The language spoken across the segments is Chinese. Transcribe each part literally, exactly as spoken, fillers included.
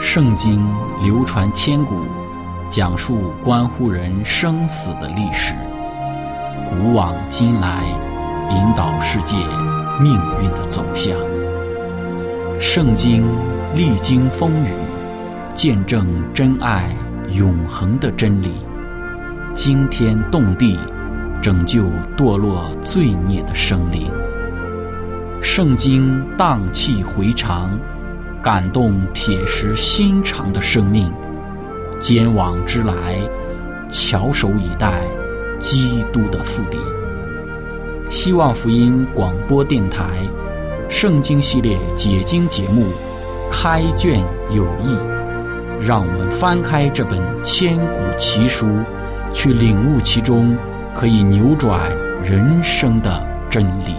圣经流传千古，讲述关乎人生死的历史，古往今来，引导世界命运的走向。圣经历经风雨，见证真爱永恒的真理，惊天动地，拯救堕落罪孽的生灵。圣经荡气回肠，感动铁石心肠的生命。坚往之来，翘首以待基督的复临。希望福音广播电台圣经系列解经节目开卷有益，让我们翻开这本千古奇书，去领悟其中可以扭转人生的真理。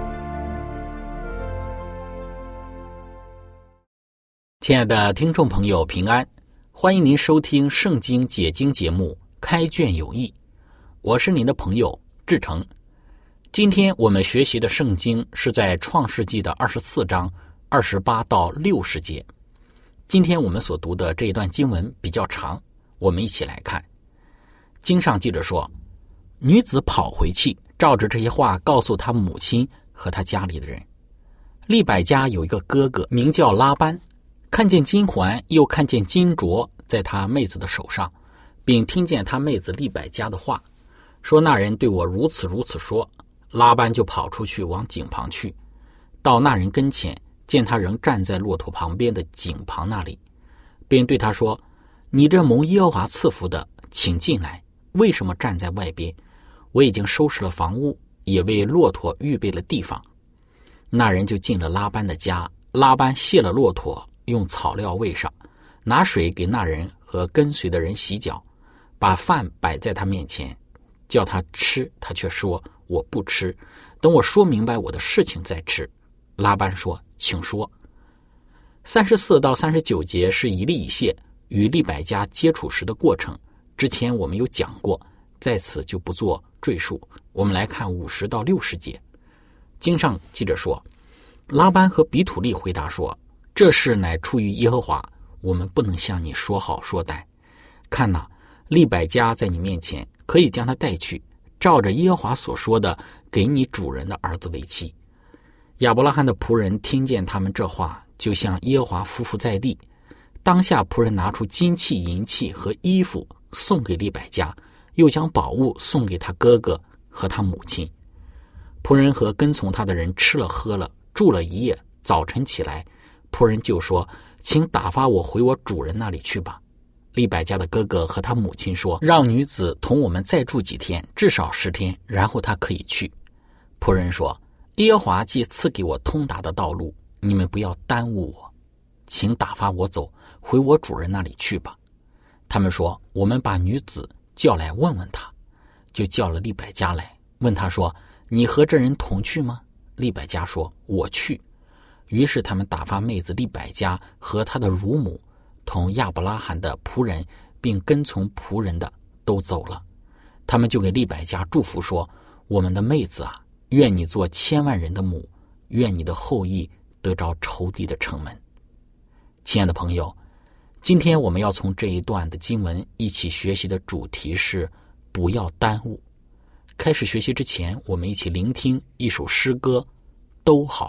亲爱的听众朋友，平安，欢迎您收听圣经解经节目开卷有益，我是您的朋友志成。今天我们学习的圣经是在创世纪的二十四章二十八到六十节。今天我们所读的这一段经文比较长，我们一起来看。经上记着说，女子跑回去，照着这些话告诉她母亲和她家里的人。利百加有一个哥哥名叫拉班，看见金环又看见金镯在他妹子的手上，并听见他妹子利百加的话，说那人对我如此如此说。拉班就跑出去往井旁去，到那人跟前，见他仍站在骆驼旁边的井旁那里，便对他说，你这蒙耶和华赐福的，请进来，为什么站在外边？我已经收拾了房屋，也为骆驼预备了地方。那人就进了拉班的家，拉班卸了骆驼，用草料喂上，拿水给那人和跟随的人洗脚，把饭摆在他面前，叫他吃，他却说我不吃，等我说明白我的事情再吃。拉班说，请说。三十四到三十九节是以利以谢与利百加接触时的过程，之前我们有讲过，在此就不做赘述。我们来看五十到六十节。经上记着说，拉班和比土利回答说，这事乃出于耶和华，我们不能向你说好说歹。看哪，利百加在你面前，可以将他带去，照着耶和华所说的，给你主人的儿子为妻。亚伯拉罕的仆人听见他们这话，就向耶和华匍匐在地。当下仆人拿出金器银器和衣服送给利百加，又将宝物送给他哥哥和他母亲。仆人和跟从他的人吃了喝了，住了一夜，早晨起来，仆人就说，请打发我回我主人那里去吧。利百加的哥哥和他母亲说，让女子同我们再住几天，至少十天，然后她可以去。仆人说，耶和华既赐给我通达的道路，你们不要耽误我，请打发我走，回我主人那里去吧。他们说，我们把女子叫来问问她。就叫了利百加来，问他说，你和这人同去吗？利百加说，我去。于是他们打发妹子利百加和她的乳母同亚伯拉罕的仆人并跟从仆人的都走了。他们就给利百加祝福说，我们的妹子啊，愿你做千万人的母，愿你的后裔得着仇敌的城门。亲爱的朋友，今天我们要从这一段的经文一起学习的主题是不要耽误。开始学习之前，我们一起聆听一首诗歌，都好。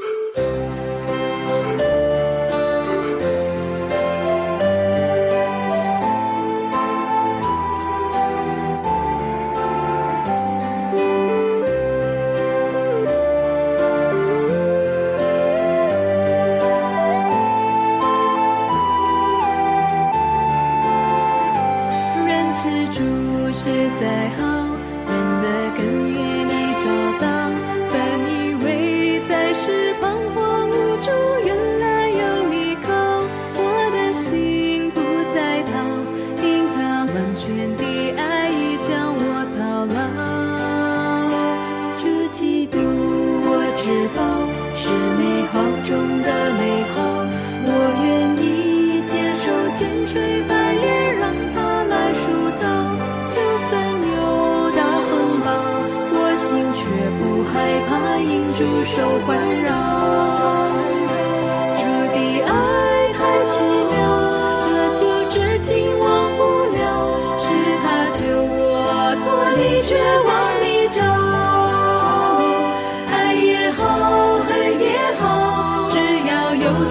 手环绕，主的爱太奇妙，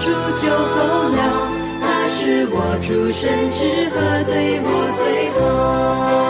主就够了，他是我主，甚至和对我最好。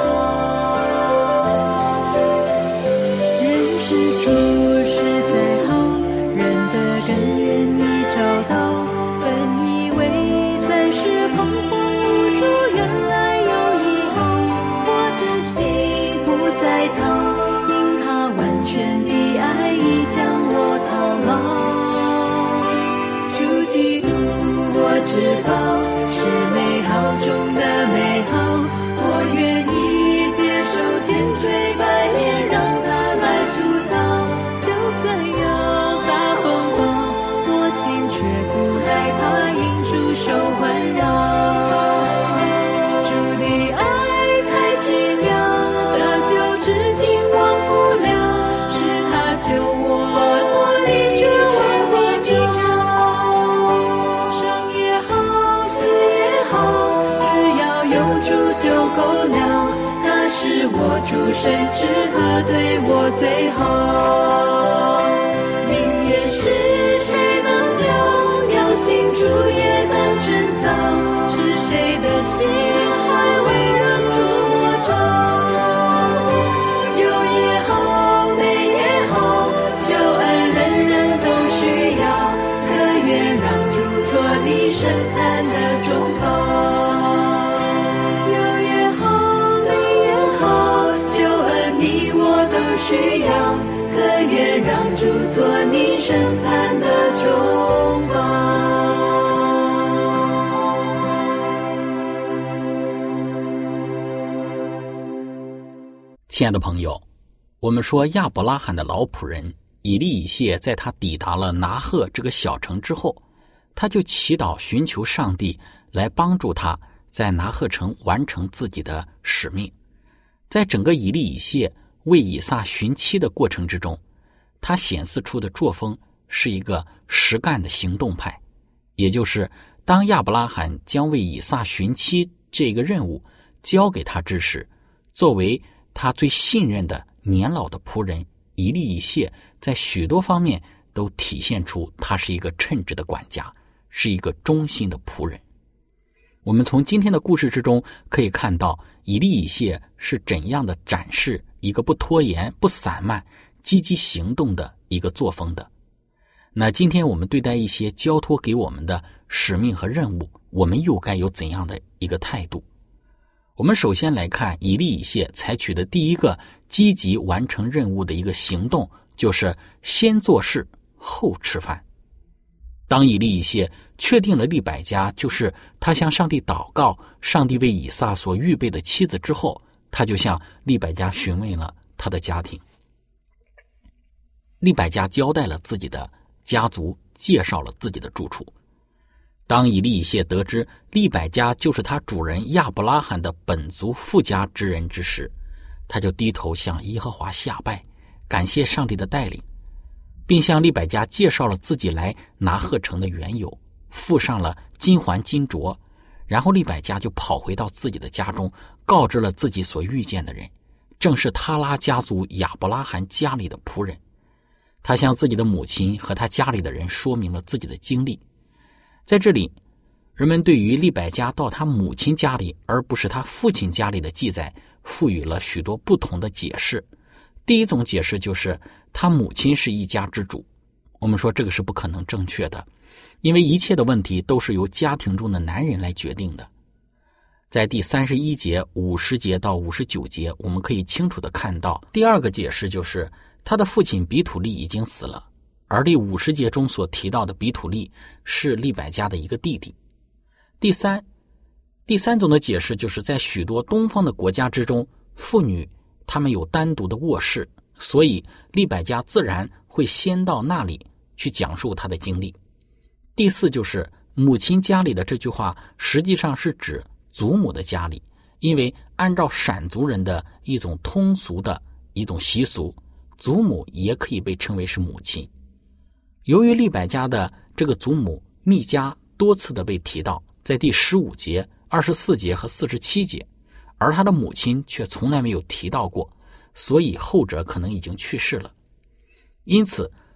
认识主实在好，人的根源已找到，本以为在世彷徨无助，原来有以后，我的心不再逃，因他完全的爱已将我套牢。主基督我知宝，是美好中的美好，我愿意接受千锤百炼，让它来塑造。就算有大风暴，我心却不害怕，因主手环绕。主的爱太奇妙，得救至今忘不了，是他救我脱离绝望的泥沼。生也好，死也好，只要有主就够了，他是我主，甚至和对我最好。明天是谁能料，要信主也当真早，是谁的心还未让主摸着。有也好，没也好，救恩人人都需要，可愿让主做你审判的中保。有也好，没也好，救恩你我都需要，可愿让主做你审判的中保。 亲爱的朋友，我们说亚伯拉罕的老仆人以利以谢，在他抵达了拿鹤这个小城之后，他就祈祷寻求上帝来帮助他在拿鹤城完成自己的使命。在整个以利以谢为以撒寻妻的过程之中，他显示出的作风是一个实干的行动派，也就是当亚伯拉罕将为以撒寻妻这个任务交给他之时，作为他最信任的年老的仆人以利以谢，在许多方面都体现出他是一个称职的管家，是一个忠心的仆人。我们从今天的故事之中可以看到以利以谢是怎样的展示一个不拖延、不散漫、积极行动的一个作风的。那今天我们对待一些交托给我们的使命和任务，我们又该有怎样的一个态度？我们首先来看以利以谢采取的第一个积极完成任务的一个行动，就是先做事后吃饭。当以利以谢确定了利百加就是他向上帝祷告上帝为以撒所预备的妻子之后，他就向利百加询问了他的家庭。利百加交代了自己的家族，介绍了自己的住处。当以利以谢得知利百加就是他主人亚伯拉罕的本族富家之人之时，他就低头向耶和华下拜，感谢上帝的带领，并向利百加介绍了自己来拿鹤城的缘由，附上了金环金镯。然后利百加就跑回到自己的家中，告知了自己所遇见的人，正是他拉家族亚伯拉罕家里的仆人。他向自己的母亲和他家里的人说明了自己的经历。在这里，人们对于利百加到他母亲家里而不是他父亲家里的记载赋予了许多不同的解释。第一种解释就是他母亲是一家之主，我们说这个是不可能正确的，因为一切的问题都是由家庭中的男人来决定的。在第三十一节、五十节到五十九节，我们可以清楚地看到，第二个解释就是他的父亲比土利已经死了，而第五十节中所提到的比土利是利百加的一个弟弟。第三，第三种的解释就是在许多东方的国家之中，妇女她们有单独的卧室，所以利百加自然会先到那里去讲述她的经历。第四，就是母亲家里的这句话实际上是指祖母的家里，因为按照闪族人的一种通俗的一种习俗，祖母也可以被称为是母亲。由于利百加的这个祖母密加多次的被提到，在第十五节、二十四节和四十七节，而他的母亲却从来没有提到过，所以后者可能已经去世了。因此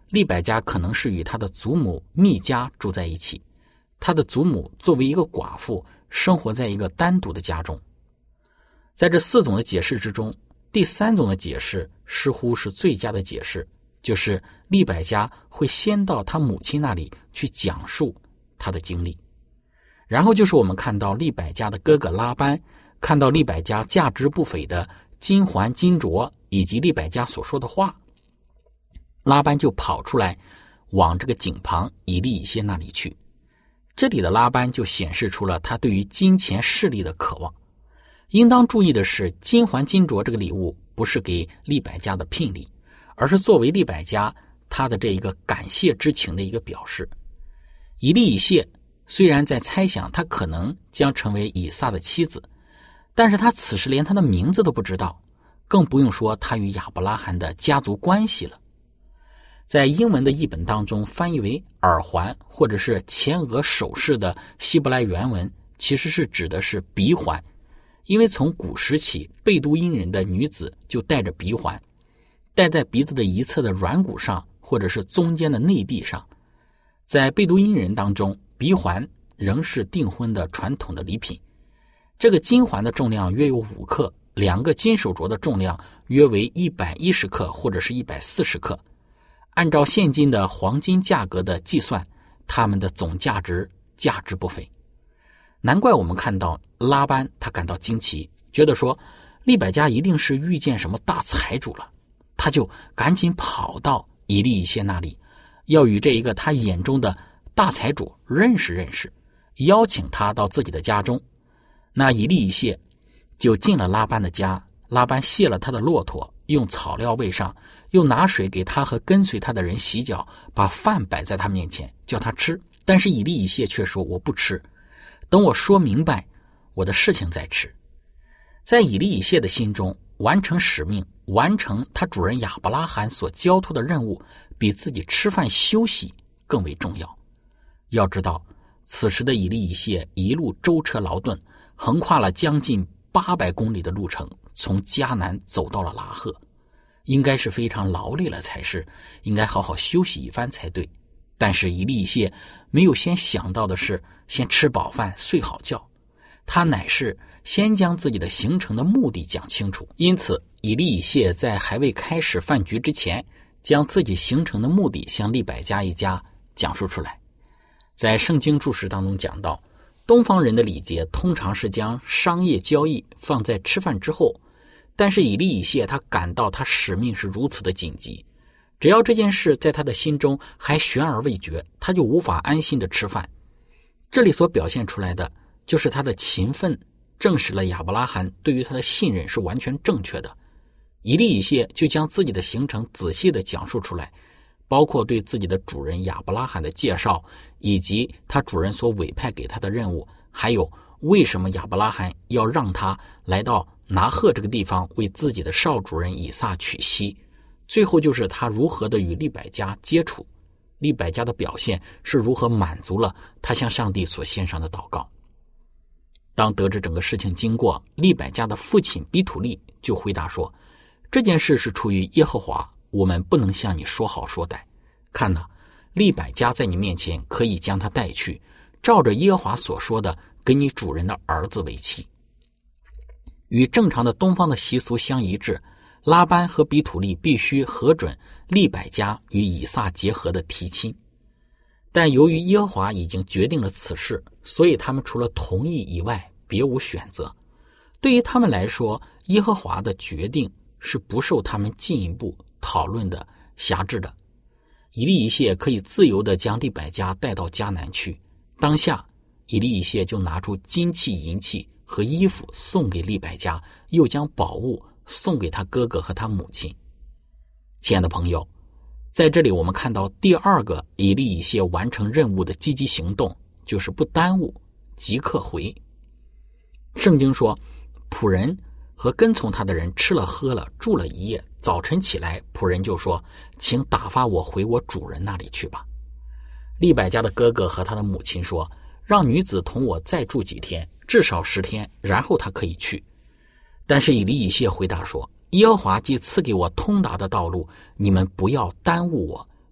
利百加可能是与他的祖母密加住在一起，他的祖母作为一个寡妇，生活在一个单独的家中。在这四种的解释之中，第三种的解释似乎是最佳的解释，就是利百加会先到他母亲那里去讲述他的经历。然后就是我们看到利百加的哥哥拉班看到利百加价值不菲的金环金镯以及利百加所说的话，拉班就跑出来往这个井旁以利以谢那里去。这里的拉班就显示出了他对于金钱势力的渴望。应当注意的是，金环金镯这个礼物不是给利百加的聘礼，而是作为利百加他的这一个感谢之情的一个表示。以利以谢虽然在猜想他可能将成为以撒的妻子，但是他此时连他的名字都不知道，更不用说他与亚伯拉罕的家族关系了。在英文的译本当中翻译为耳环或者是前额首饰的希伯来原文，其实是指的是鼻环，因为从古时起，贝都因人的女子就戴着鼻环，戴在鼻子的一侧的软骨上或者是中间的内壁上。在贝都因人当中，鼻环仍是订婚的传统的礼品。这个金环的重量约有五克，两个金手镯的重量约为一百一十克或者是一百四十克。按照现今的黄金价格的计算，它们的总价值价值不菲。难怪我们看到拉班他感到惊奇，觉得说利百加一定是遇见什么大财主了，他就赶紧跑到以利以谢那里，要与这一个他眼中的大财主认识认识，邀请他到自己的家中。那以利以谢就进了拉班的家，拉班卸了他的骆驼，用草料喂上，又拿水给他和跟随他的人洗脚，把饭摆在他面前叫他吃。但是以利以谢却说，我不吃，等我说明白我的事情再吃。在以利以谢的心中，完成使命，完成他主人亚伯拉罕所交托的任务，比自己吃饭休息更为重要。要知道，此时的以利以谢一路舟车劳顿，横跨了将近八百公里的路程，从迦南走到了拉赫，应该是非常劳累了才是，应该好好休息一番才对。但是以利以谢没有先想到的是先吃饱饭睡好觉，他乃是先将自己的行程的目的讲清楚。因此以利以谢在还未开始饭局之前，将自己行程的目的向利百加一家讲述出来。在圣经注释当中讲到，东方人的礼节通常是将商业交易放在吃饭之后，但是以利以谢他感到他使命是如此的紧急，只要这件事在他的心中还悬而未决，他就无法安心的吃饭。这里所表现出来的就是他的勤奋证实了亚伯拉罕对于他的信任是完全正确的。以利以谢就将自己的行程仔细的讲述出来，包括对自己的主人亚伯拉罕的介绍，以及他主人所委派给他的任务，还有为什么亚伯拉罕要让他来到拿鹤这个地方为自己的少主人以撒娶妻。最后就是他如何的与利百加接触，利百加的表现是如何满足了他向上帝所献上的祷告。当得知整个事情经过，利百加的父亲比土利就回答说，这件事是出于耶和华，我们不能向你说好说歹。看哪，利百加在你面前，可以将他带去，照着耶和华所说的，给你主人的儿子为妻。与正常的东方的习俗相一致，拉班和比土利必须核准利百加与以撒结合的提亲。但由于耶和华已经决定了此事，所以他们除了同意以外别无选择。对于他们来说，耶和华的决定是不受他们进一步讨论的辖制的。以利以谢可以自由地将利百加带到迦南去，当下以利以谢就拿出金器银器和衣服送给利百加，又将宝物送给他哥哥和他母亲。亲爱的朋友，在这里我们看到第二个以利以谢完成任务的积极行动，就是不耽误，即刻回。圣经说，仆人和跟从他的人吃了喝了，住了一夜，早晨起来，仆人就说，请打发我回我主人那里去吧。利百加的哥哥和他的母亲说，让女子同我再住几天，至少十天，然后他可以去。但是以利以谢回答说，耶和华既赐给我通达的道路，你们不要耽误我，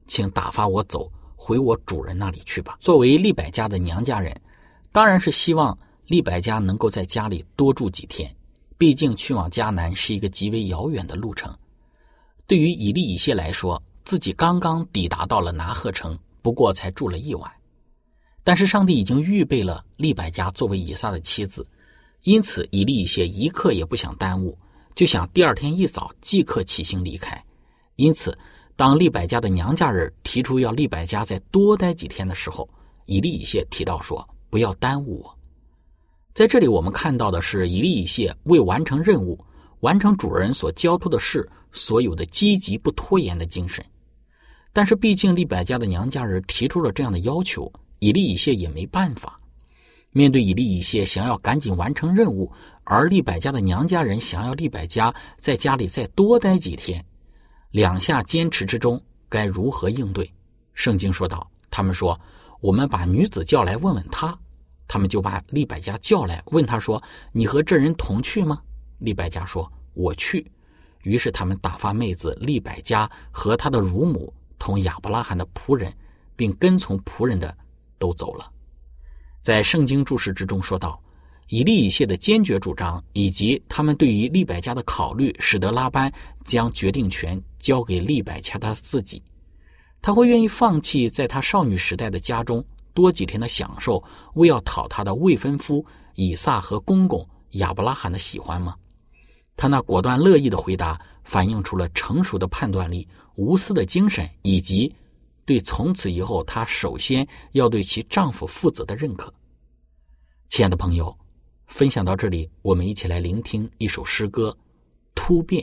请打发我走，回我主人那里去吧。作为利百加的娘家人，当然是希望利百加能够在家里多住几天，毕竟去往迦南是一个极为遥远的路程。对于以利以谢来说，自己刚刚抵达到了拿鹤城，不过才住了一晚。但是上帝已经预备了利百加作为以撒的妻子，因此以利以谢一刻也不想耽误，就想第二天一早即刻起行离开。因此当利百加的娘家人提出要利百加再多待几天的时候，以利以谢提到说，不要耽误我。在这里我们看到的是以利以谢为完成任务，完成主人所交托的事，所有的积极不拖延的精神。但是毕竟利百加的娘家人提出了这样的要求，以利以谢也没办法。面对以利以谢想要赶紧完成任务，而利百加的娘家人想要利百加在家里再多待几天，两下坚持之中该如何应对？圣经说道，他们说，我们把女子叫来问问她。他们就把利百加叫来，问他说，你和这人同去吗？利百加说，我去。于是他们打发妹子利百加和他的乳母同亚伯拉罕的仆人，并跟从仆人的都走了。在圣经注释之中说道，以利以谢的坚决主张以及他们对于利百加的考虑，使得拉班将决定权交给利百加他自己。他会愿意放弃在他少女时代的家中多几天的享受，为要讨他的未婚夫以撒和公公亚伯拉罕的喜欢吗？他那果断乐意的回答反映出了成熟的判断力、无私的精神，以及对从此以后她首先要对其丈夫负责的认可。亲爱的朋友，分享到这里，我们一起来聆听一首诗歌《突变》。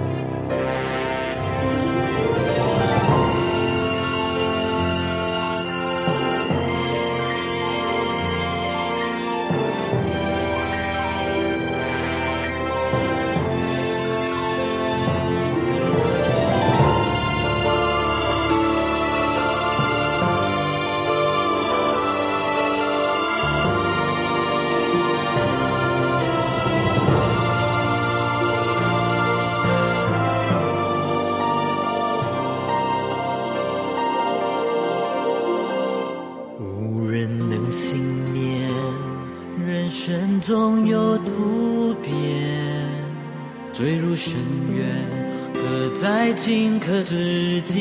总有突变，坠入深渊，可在顷刻之间。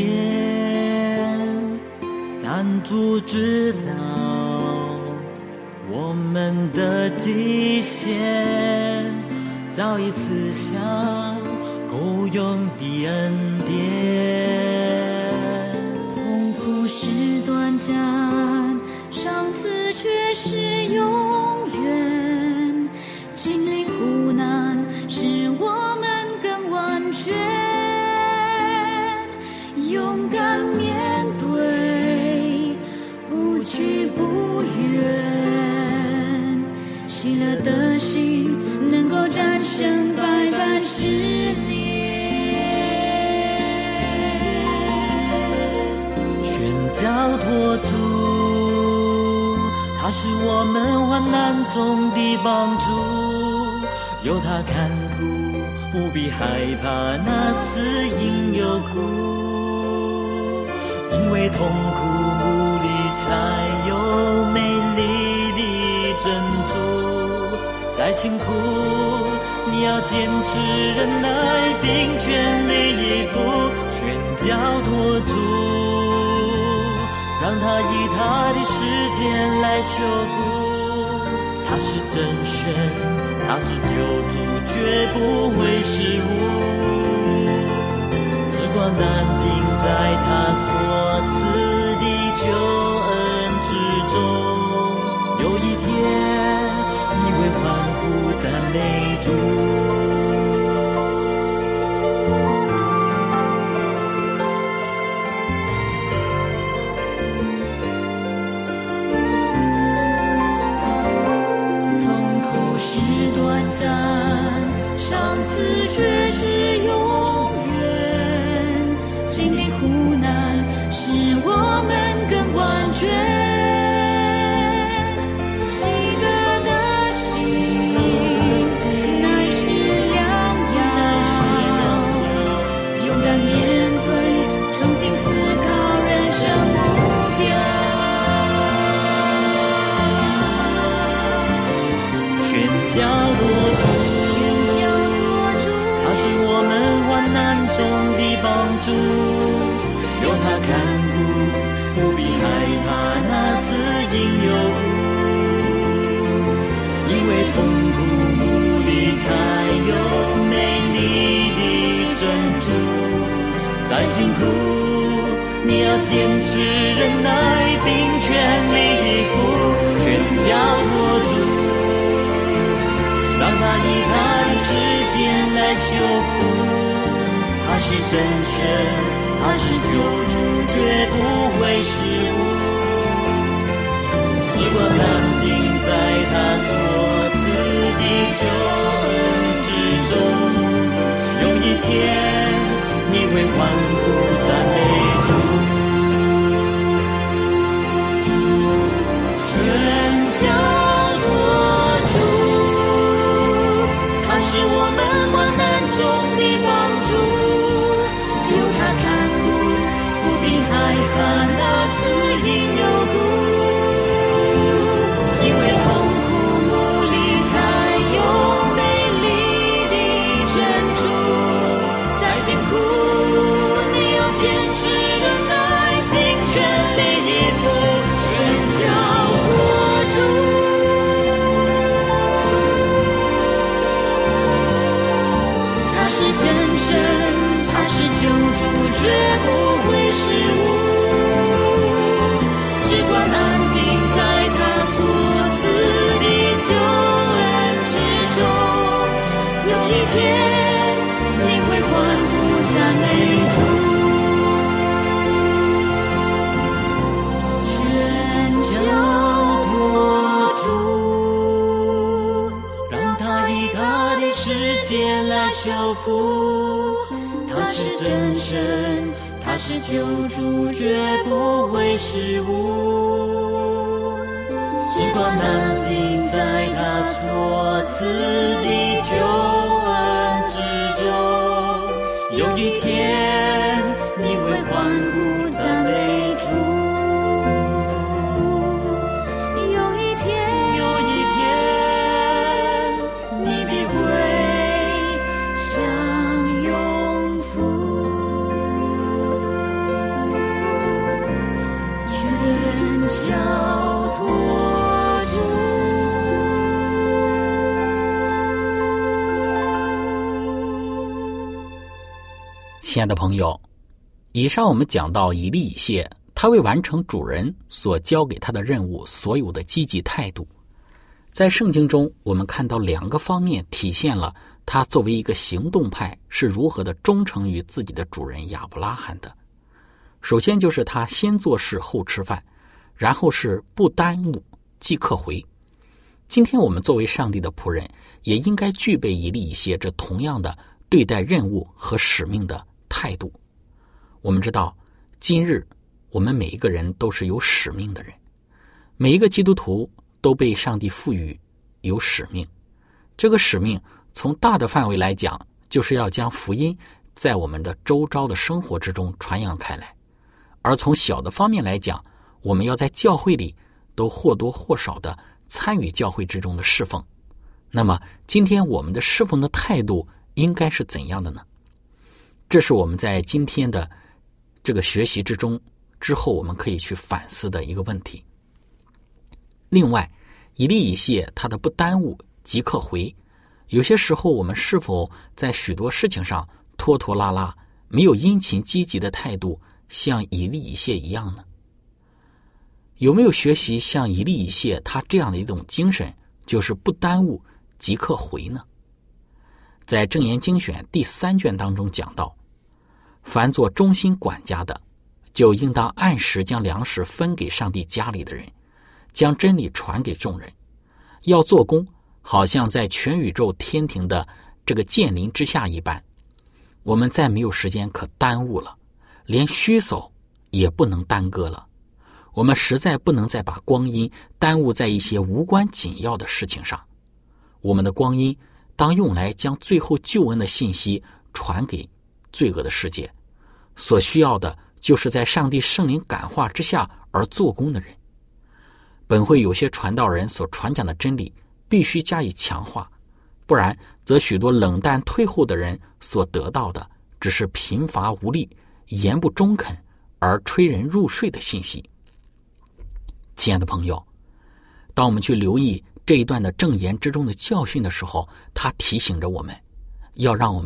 但主知道我们的极限，早已赐下够用的恩典。 痛苦是短暂，上次却是永远。经历苦难，使我们更完全，勇敢面对，不屈不怨。喜乐的心能够战胜百般试炼， 全交托主，他是我们患难中的帮助。有他看顾，不必害怕那死因有苦，因为痛苦无力才有美丽的珍珠。再辛苦你要坚持忍耐，并全力以赴，全交托主，让他以他的时间来修复。他是真神，他是救主，绝不会失误。只管淡定在他所赐的救恩之中，有一天你会欢呼赞美主。 上次却是永远，经历苦难， 再辛苦你要坚持忍耐，并全力以赴，全脚托住，让他以他的时间来修复。他是真神，他是救主，绝不会失误。时光安定在他所赐的救恩之中，有一天你会欢呼赞美主。全脚托住，他是我们患难中的帮助，有他看顾，不必害怕那死荫幽谷，因为痛苦努力才有美丽的珍珠。再辛苦你要坚持忍耐，并全力以赴，全脚托住。他是真神，他是救主，绝不会失误。时光安定在他所赐的救恩之中，有一天你会欢呼赞美主。全脚托住，让他以他的时间来修复。他是真神，他是救主，绝不会失误。时光安定在他所赐的救恩之中，有一天你会欢呼赞美主。有一天，有一天，你必会享永福。全脚托住。 亲爱的朋友，以上我们讲到以利以谢，他为完成主人所交给他的任务所有的积极态度。在圣经中，我们看到两个方面体现了他作为一个行动派是如何的忠诚于自己的主人亚伯拉罕的。首先就是他先做事后吃饭，然后是不耽误即刻回。今天我们作为上帝的仆人，也应该具备以利以谢这同样的对待任务和使命的态度。我们知道，今日我们每一个人都是有使命的人，每一个基督徒都被上帝赋予有使命。这个使命从大的范围来讲，就是要将福音在我们的周遭的生活之中传扬开来；而从小的方面来讲，我们要在教会里都或多或少的参与教会之中的侍奉。那么今天我们的侍奉的态度应该是怎样的呢？这是我们在今天的这个学习之中之后我们可以去反思的一个问题。另外，以利以谢他的不耽误即刻回，有些时候我们是否在许多事情上拖拖拉拉，没有殷勤积极的态度，像以利以谢一样呢？有没有学习像以利以谢他这样的一种精神，就是不耽误即刻回呢？在箴言精选第三卷当中讲到，凡做忠心管家的，就应当按时将粮食分给上帝家里的人，将真理传给众人。要做工，好像在全宇宙天庭的这个剑林之下一般。我们再没有时间可耽误了，连虚手也不能耽搁了。我们实在不能再把光阴耽误在一些无关紧要的事情上。我们的光阴当用来将最后救恩的信息传给罪恶的世界，所需要的就是在上帝圣灵感化之下而做工的人。本会有些传道人所传讲的真理必须加以强化，不然则许多冷淡退后的人所得到的只是贫乏无力、言不中肯而催人入睡的信息。亲爱的朋友，当我们去留意这一段的正言之中的教训的时候，他提醒着我们，要让我们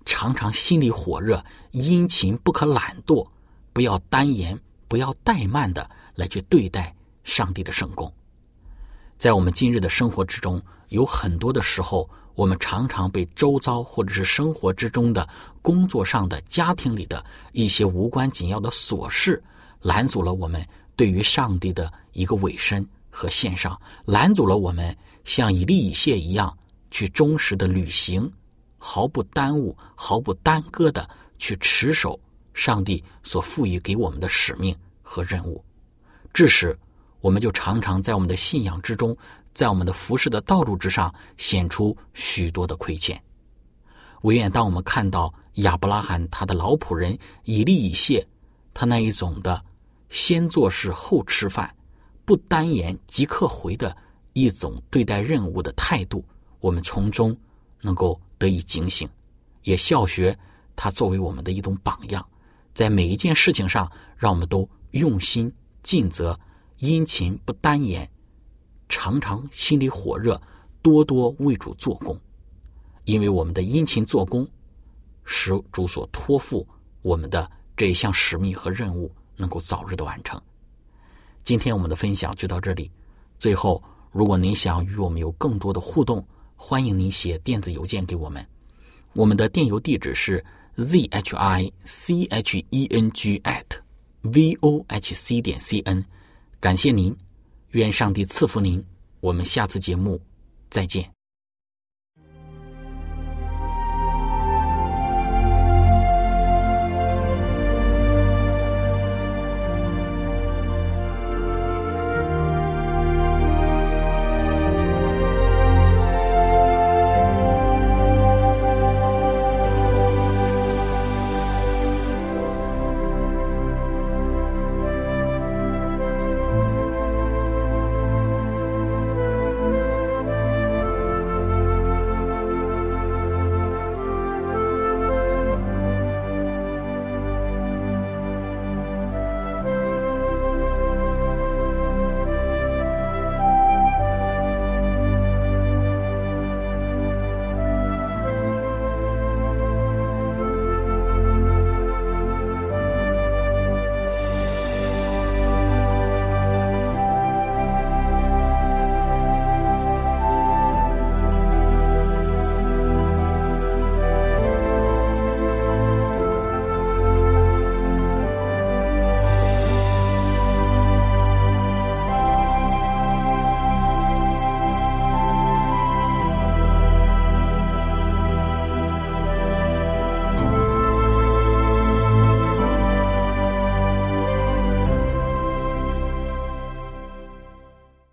常常心里火热，殷勤不可懒惰，不要单言，不要怠慢的来去对待上帝的圣工。在我们今日的生活之中，有很多的时候，我们常常被周遭或者是生活之中的工作上的家庭里的一些无关紧要的琐事拦阻了我们对于上帝的一个委身和献上，拦阻了我们像以利以谢一样去忠实的履行，毫不耽误毫不耽搁的去持守上帝所赋予给我们的使命和任务。致使我们就常常在我们的信仰之中，在我们的服事的道路之上显出许多的亏欠。唯愿当我们看到亚伯拉罕他的老仆人以利以谢，他那一种的先做事后吃饭，不单言即刻回的一种对待任务的态度，我们从中能够得以警醒，也效学他作为我们的一种榜样，在每一件事情上让我们都用心尽责，殷勤不单言，常常心里火热，多多为主做工。因为我们的殷勤做工使主所托付我们的这一项使命和任务能够早日的完成。今天我们的分享就到这里，最后如果您想与我们有更多的互动，欢迎您写电子邮件给我们，我们的电邮地址是 z h i c h e n g at v o h c 点 c n。 感谢您，愿上帝赐福您，我们下次节目再见。